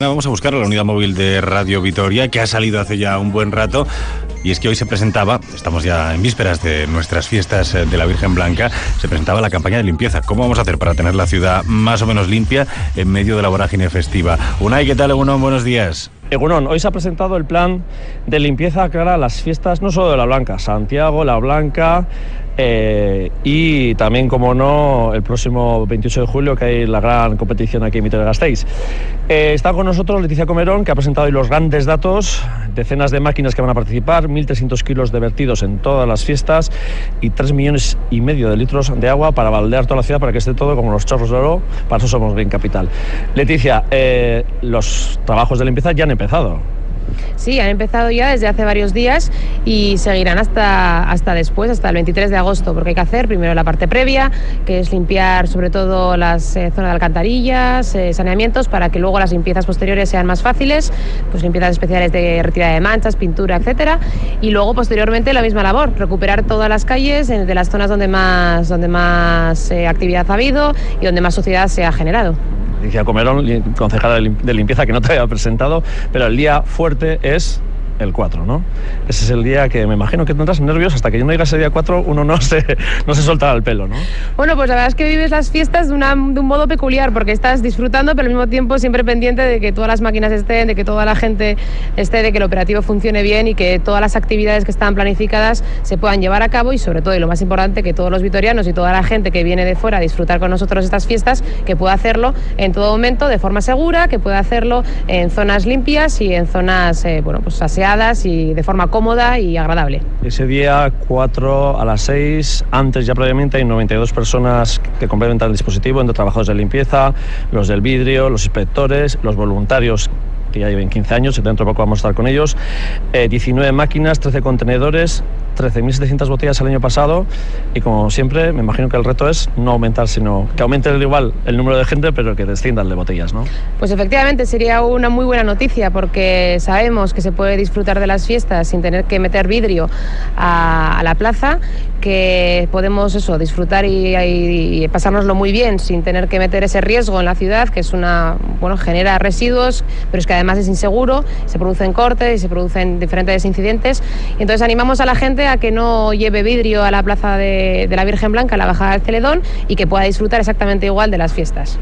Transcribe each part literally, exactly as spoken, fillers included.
Vamos a buscar a la unidad móvil de Radio Vitoria, que ha salido hace ya un buen rato. Y es que hoy se presentaba, estamos ya en vísperas de nuestras fiestas de la Virgen Blanca, se presentaba la campaña de limpieza. ¿Cómo vamos a hacer para tener la ciudad más o menos limpia en medio de la vorágine festiva? Unai, ¿qué tal, Egunon? Buenos días. Egunon, hoy se ha presentado el plan de limpieza cara a las fiestas, no solo de la Blanca, Santiago, la Blanca, eh, y también, como no, el próximo veintiocho de julio, que hay la gran competición aquí en Vitoria-Gasteiz. Eh, está con nosotros Leticia Comerón, que ha presentado hoy los grandes datos, decenas de máquinas que van a participar, mil trescientos kilos de vertidos en todas las fiestas y tres millones y medio de litros de agua para baldear toda la ciudad, para que esté todo como los chorros de oro. Para eso somos Green Capital. Leticia, eh, los trabajos de limpieza ya han empezado. Sí, han empezado ya desde hace varios días y seguirán hasta, hasta después, hasta el veintitrés de agosto, porque hay que hacer primero la parte previa, que es limpiar sobre todo las eh, zonas de alcantarillas, eh, saneamientos, para que luego las limpiezas posteriores sean más fáciles, pues limpiezas especiales de retirada de manchas, pintura, etcétera, y luego posteriormente la misma labor, recuperar todas las calles eh, de las zonas donde más, donde más eh, actividad ha habido y donde más suciedad se ha generado. Leticia Comerón, concejala de limpieza, que no te había presentado, pero el día fuerte es el cuatro, ¿no? Ese es el día que me imagino que tendrás nervios. Hasta que yo no diga ese día cuatro, uno no se, no se soltará el pelo, ¿no? Bueno, pues la verdad es que vives las fiestas de, una, de un modo peculiar, porque estás disfrutando, pero al mismo tiempo siempre pendiente de que todas las máquinas estén, de que toda la gente esté, de que el operativo funcione bien y que todas las actividades que están planificadas se puedan llevar a cabo, y sobre todo, y lo más importante, que todos los vitorianos y toda la gente que viene de fuera a disfrutar con nosotros estas fiestas, que pueda hacerlo en todo momento de forma segura, que pueda hacerlo en zonas limpias y en zonas, eh, bueno, pues aseadas y de forma cómoda y agradable. Ese día cuatro a las seis, antes ya previamente hay noventa y dos personas que complementan el dispositivo, entre trabajadores de limpieza, los del vidrio, los inspectores, los voluntarios que ya lleven quince años, y dentro de poco vamos a estar con ellos, eh, diecinueve máquinas, trece contenedores, trece mil setecientas botellas el año pasado, y como siempre me imagino que el reto es no aumentar, sino que aumente igual el número de gente, pero que descienda el de botellas, ¿no? Pues efectivamente sería una muy buena noticia, porque sabemos que se puede disfrutar de las fiestas sin tener que meter vidrio a, a la plaza, que podemos eso, disfrutar y, y, y pasárnoslo muy bien sin tener que meter ese riesgo en la ciudad, que es una, bueno, genera residuos, pero es que además es inseguro, se producen cortes y se producen diferentes incidentes, y entonces animamos a la gente a que no lleve vidrio a la plaza de, de la Virgen Blanca, a la bajada del Celedón, y que pueda disfrutar exactamente igual de las fiestas.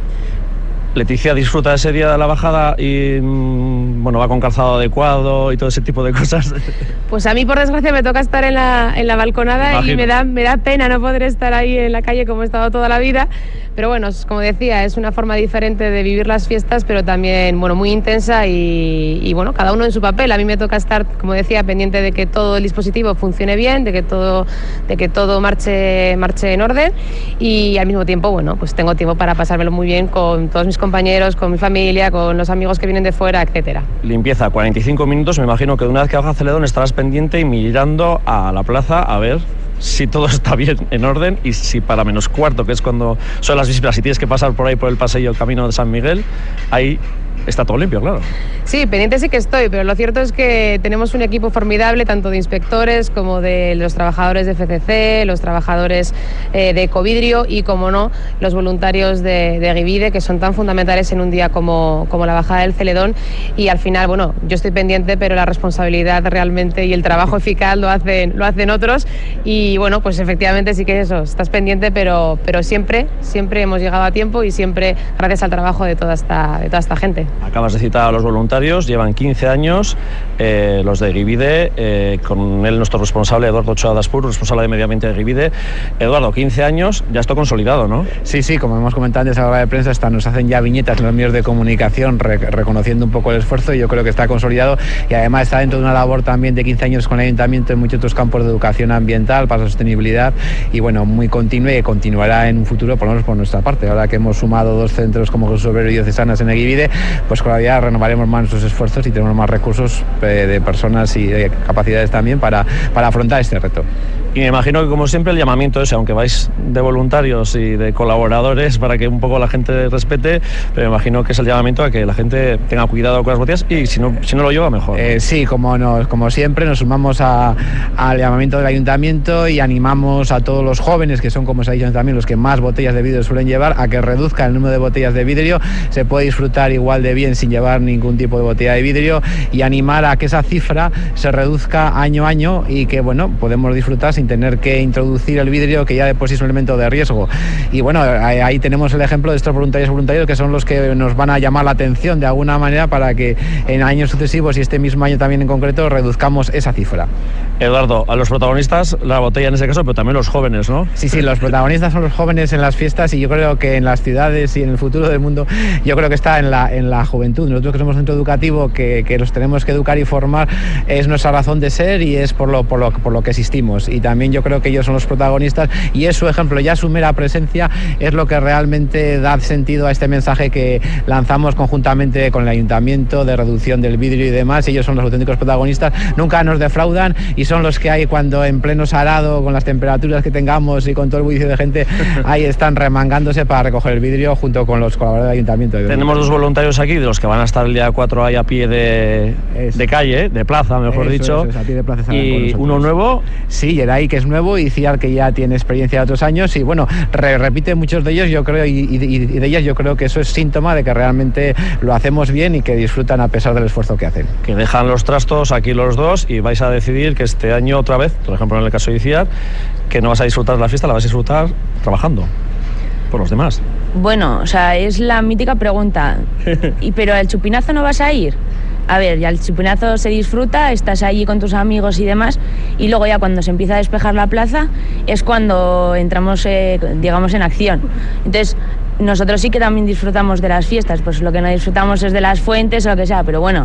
Leticia disfruta ese día de la bajada y bueno, va con calzado adecuado y todo ese tipo de cosas. Pues a mí, por desgracia, me toca estar en la, en la balconada, y me da, me da pena no poder estar ahí en la calle como he estado toda la vida. Pero bueno, como decía, es una forma diferente de vivir las fiestas, pero también, bueno, muy intensa y, y bueno, cada uno en su papel. A mí me toca estar, como decía, pendiente de que todo el dispositivo funcione bien, de que todo, de que todo marche, marche en orden, y al mismo tiempo, bueno, pues tengo tiempo para pasármelo muy bien con todos mis compañeros, con mi familia, con los amigos que vienen de fuera, etcétera. Limpieza, cuarenta y cinco minutos. Me imagino que una vez que baja Celedón estarás pendiente y mirando a la plaza a ver si todo está bien, en orden, y si para menos cuarto, que es cuando son las vísperas, si tienes que pasar por ahí por el pasillo camino de San Miguel, ahí está todo limpio, claro. Sí, pendiente sí que estoy, pero lo cierto es que tenemos un equipo formidable, tanto de inspectores como de los trabajadores de F C C, los trabajadores eh, de Ecovidrio y, como no, los voluntarios de, de Givide, que son tan fundamentales en un día como, como la bajada del Celedón. Y al final, bueno, yo estoy pendiente, pero la responsabilidad realmente y el trabajo eficaz lo hacen, lo hacen otros. Y bueno, pues efectivamente sí que eso, estás pendiente, pero, pero siempre, siempre hemos llegado a tiempo, y siempre gracias al trabajo de toda esta, de toda esta gente. Acabas de citar a los voluntarios, llevan quince años, eh, los de Givide, eh, con él nuestro responsable, Eduardo Ochoa Daspur, responsable de Medio Ambiente de Givide. Eduardo, quince años, ya está consolidado, ¿no? Sí, sí, como hemos comentado antes en la rueda de prensa, hasta nos hacen ya viñetas en los medios de comunicación re reconociendo un poco el esfuerzo, y yo creo que está consolidado, y además está dentro de una labor también de quince años con el Ayuntamiento en muchos otros campos de educación ambiental para la sostenibilidad, y bueno, muy continua, y continuará en un futuro, por lo menos por nuestra parte. Ahora que hemos sumado dos centros como Jesús Obrero y Diocesanas en el Givide, pues cada día renovaremos más nuestros esfuerzos y tenemos más recursos eh, de personas y de capacidades también para, para afrontar este reto. Y me imagino que, como siempre, el llamamiento es, aunque vais de voluntarios y de colaboradores para que un poco la gente respete, pero me imagino que es el llamamiento a que la gente tenga cuidado con las botellas y si no, si no lo lleva, mejor. Eh, sí, como, nos, como siempre, nos sumamos a, al llamamiento del ayuntamiento y animamos a todos los jóvenes, que son, como se ha dicho también, los que más botellas de vidrio suelen llevar, a que reduzcan el número de botellas de vidrio. Se puede disfrutar igual de bien sin llevar ningún tipo de botella de vidrio y animar a que esa cifra se reduzca año a año y que, bueno, podemos disfrutar sin tener que introducir el vidrio, que ya de por sí es un elemento de riesgo. Y bueno, ahí, ahí tenemos el ejemplo de estos voluntarios y voluntarios que son los que nos van a llamar la atención de alguna manera para que en años sucesivos y este mismo año también en concreto reduzcamos esa cifra. Eduardo, a los protagonistas la botella en ese caso, pero también los jóvenes, ¿no? Sí, sí, los protagonistas son los jóvenes en las fiestas y yo creo que en las ciudades y en el futuro del mundo yo creo que está en la, en la juventud. Nosotros que somos centro educativo, que, que los tenemos que educar y formar, es nuestra razón de ser y es por lo, por lo, por lo que existimos. Y también yo creo que ellos son los protagonistas y es su ejemplo, ya su mera presencia es lo que realmente da sentido a este mensaje que lanzamos conjuntamente con el ayuntamiento de reducción del vidrio y demás. Ellos son los auténticos protagonistas, nunca nos defraudan y son los que hay cuando en pleno sarado, con las temperaturas que tengamos y con todo el bullicio de gente, ahí están remangándose para recoger el vidrio junto con los colaboradores del ayuntamiento. Tenemos dos voluntarios aquí, de los que van a estar el día cuatro ahí a pie de, de calle, de plaza, mejor eso, dicho. Eso es, a pie de plaza. Y uno nuevo. Sí, Yeray, que es nuevo, y Ciar, que ya tiene experiencia de otros años, y bueno, re repite muchos de ellos, yo creo, y, y, y de ellas yo creo que eso es síntoma de que realmente lo hacemos bien y que disfrutan a pesar del esfuerzo que hacen. Que dejan los trastos aquí los dos y vais a decidir que este año otra vez, por ejemplo en el caso de Ciar, que no vas a disfrutar de la fiesta, la vas a disfrutar trabajando por los demás. Bueno, o sea, es la mítica pregunta. ¿Y pero al chupinazo no vas a ir? A ver, ya el chupinazo se disfruta, estás allí con tus amigos y demás, y luego ya cuando se empieza a despejar la plaza es cuando entramos, eh, digamos, en acción. Entonces, nosotros sí que también disfrutamos de las fiestas, pues lo que no disfrutamos es de las fuentes o lo que sea, pero bueno,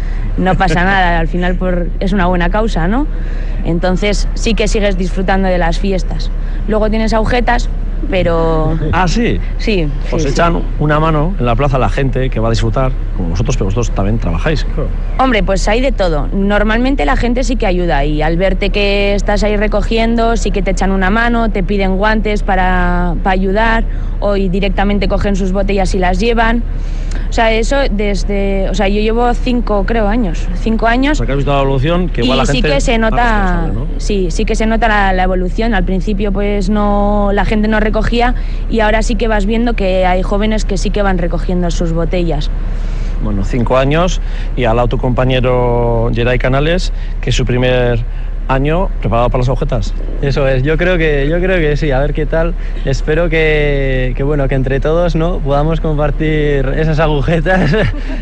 no pasa nada, al final por, es una buena causa, ¿no? Entonces sí que sigues disfrutando de las fiestas. Luego tienes agujetas, pero... Ah, ¿sí? Sí. Os sí, echan sí. una mano en la plaza a la gente que va a disfrutar, como vosotros, pero vosotros también trabajáis. Hombre, pues hay de todo. Normalmente la gente sí que ayuda y al verte que estás ahí recogiendo, sí que te echan una mano, te piden guantes para, para ayudar o y directamente cogen sus botellas y las llevan. O sea, eso desde... O sea, yo llevo cinco, creo, años. Cinco años. O sea, que has visto la evolución, que igual y la gente... sí que se nota... ¿no? Sí, sí que se nota la, la evolución. Al principio, pues, no... La gente no recogía y ahora sí que vas viendo que hay jóvenes que sí que van recogiendo sus botellas. Bueno, cinco años y al lado tu compañero Yeray Canales, que es su primer año preparado para las agujetas. Eso es, yo creo que yo creo que sí, a ver qué tal. Espero que, que bueno, que entre todos, ¿no?, podamos compartir esas agujetas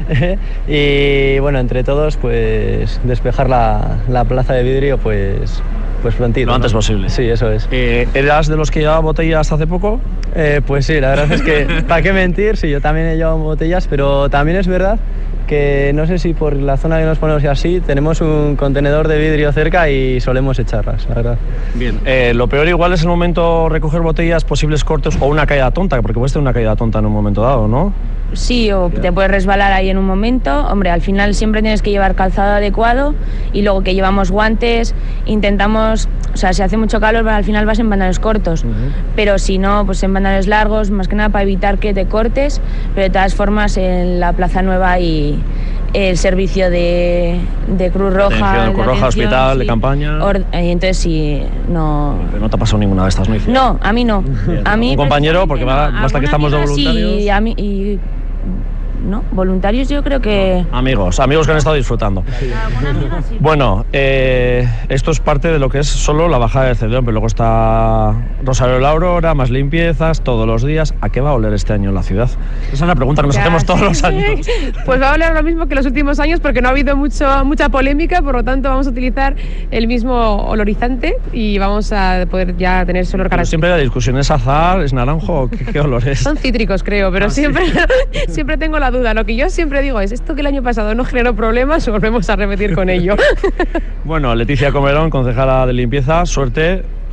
y bueno, entre todos pues despejar la, la plaza de vidrio pues pues prontito. Lo antes ¿no? posible. Sí, eso es. Eh, ¿Eras de los que llevaba botellas hace poco? Eh, pues sí, la verdad es que, ¿para qué mentir? Sí, yo también he llevado botellas, pero también es verdad que no sé si por la zona que nos ponemos y así, tenemos un contenedor de vidrio cerca y solemos echarlas, la verdad. Bien, eh, lo peor igual es el momento recoger botellas, posibles cortes o una caída tonta, porque puedes tener una caída tonta en un momento dado, ¿no? Sí, o te puedes resbalar ahí en un momento. Hombre, al final siempre tienes que llevar calzado adecuado y luego que llevamos guantes, intentamos, o sea, si hace mucho calor, al final vas en pantalones cortos, uh-huh. pero si no, pues en pantalones largos, más que nada para evitar que te cortes, pero de todas formas en la Plaza Nueva y el servicio de, de Cruz Roja, atención, de Cruz Roja, hospital, sí, de campaña. Or, entonces sí, no... Pero no te ha pasado ninguna de estas, ¿no? No, a mí no. Bien. A mí, un compañero, porque va, basta que estamos de voluntarios. Sí, a mí, y, ¿no? Voluntarios yo creo que... No. Amigos, amigos que han estado disfrutando. Sí. Sí. Bueno, eh, esto es parte de lo que es solo la bajada del Cedrón, pero luego está Rosario de la Aurora, más limpiezas todos los días. ¿A qué va a oler este año en la ciudad? Esa es la pregunta que nos ya, hacemos todos sí. los años. Pues va a oler lo mismo que los últimos años porque no ha habido mucho, mucha polémica, por lo tanto vamos a utilizar el mismo olorizante y vamos a poder ya tener ese olor característico. Siempre la discusión es azahar, es naranjo, ¿qué, qué olor es? Son cítricos, creo, pero ah, siempre, sí. siempre tengo la duda. Lo que yo siempre digo es, esto que el año pasado no generó problemas, volvemos a repetir con ello. Bueno, Leticia Comerón, concejala de limpieza, suerte.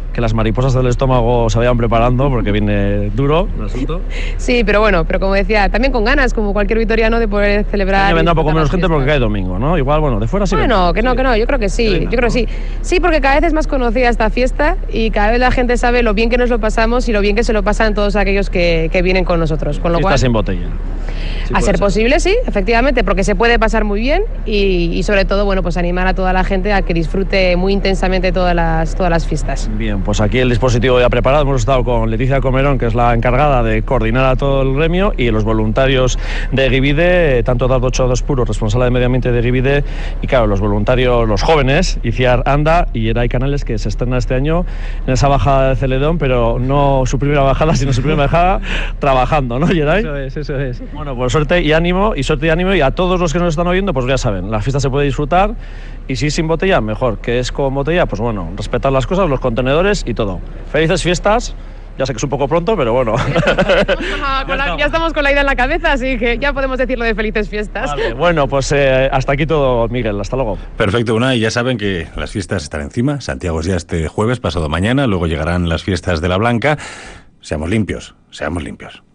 que las mariposas del estómago se vayan preparando porque viene duro el asunto. Sí, pero bueno, pero como decía, también con ganas, como cualquier vitoriano, de poder celebrar. Ya vendrá un poco menos gente porque cae domingo, ¿no? Igual, bueno, de fuera sí. Bueno, que no, que no, yo creo que sí, Venga, yo creo ¿no? que sí. Sí, porque cada vez es más conocida esta fiesta y cada vez la gente sabe lo bien que nos lo pasamos y lo bien que se lo pasan todos aquellos que, que vienen con nosotros. Con lo Fiesta cual, sin botella. Sí, a ser, ser posible, sí, efectivamente, porque se puede pasar muy bien y, y sobre todo, bueno, pues animar a toda la gente a que disfrute muy intensamente todas las, todas las fiestas. Bien, pues aquí el dispositivo ya preparado. Hemos estado con Leticia Comerón, que es la encargada de coordinar a todo el gremio, y los voluntarios de Givide, tanto Dardo Chodos Puro, responsable de medio ambiente de Givide, y claro, los voluntarios, los jóvenes, Iciar Anda y Eray Canales, que se estrena este año en esa bajada de Celedón, pero no su primera bajada, sino su primera bajada trabajando, ¿no, Eray? Eso es, eso es. Bueno, pues suerte y ánimo, y suerte y ánimo, y a todos los que nos están oyendo, pues ya saben, la fiesta se puede disfrutar, y si es sin botella, mejor. Que es con botella, pues bueno, respetar las cosas, los contenedores y todo. Felices fiestas. Ya sé que es un poco pronto, pero bueno. Ya, con la, ya estamos con la idea en la cabeza, así que ya podemos decirlo de felices fiestas. Vale, bueno, pues eh, hasta aquí todo, Miguel. Hasta luego. Perfecto, Una, y ya saben que las fiestas están encima. Santiago es ya este jueves, pasado mañana, luego llegarán las fiestas de la Blanca. Seamos limpios, seamos limpios.